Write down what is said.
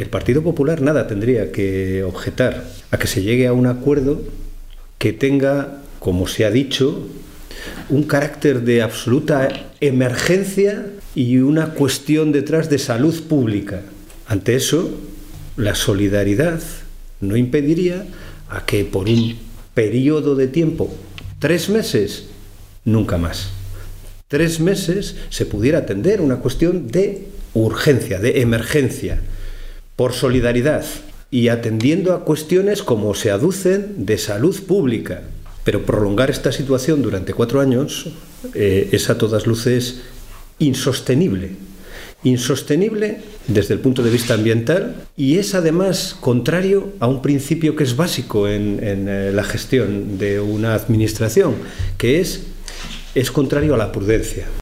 El Partido Popular nada tendría que objetar a que se llegue a un acuerdo que tenga, como se ha dicho, un carácter de absoluta emergencia y una cuestión detrás de salud pública. Ante eso, la solidaridad no impediría a que por un periodo de tiempo, 3 meses, nunca más, 3 meses se pudiera atender una cuestión de urgencia, de emergencia, por solidaridad y atendiendo a cuestiones como se aducen de salud pública. Pero prolongar esta situación durante 4 años es a todas luces insostenible. Insostenible desde el punto de vista ambiental y es además contrario a un principio que es básico en la gestión de una administración, que es contrario a la prudencia.